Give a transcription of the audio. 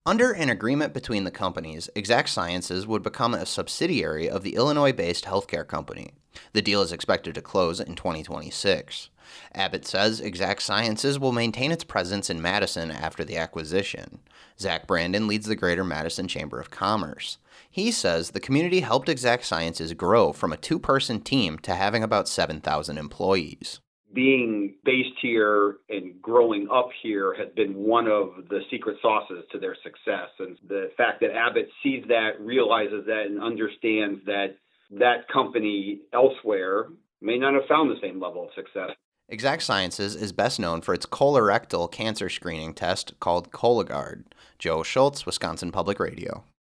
Under an agreement between the companies, Exact Sciences would become a subsidiary of the Illinois-based healthcare company. The deal is expected to close in 2026. Abbott says Exact Sciences will maintain its presence in Madison after the acquisition. Zach Brandon leads the Greater Madison Chamber of Commerce. He says the community helped Exact Sciences grow from a two-person team to having about 7,000 employees. Being based here and growing up here has been one of the secret sauces to their success. And the fact that Abbott sees that, realizes that, and understands that that company elsewhere may not have found the same level of success. Exact Sciences is best known for its colorectal cancer screening test called Cologuard. Joe Schultz, Wisconsin Public Radio.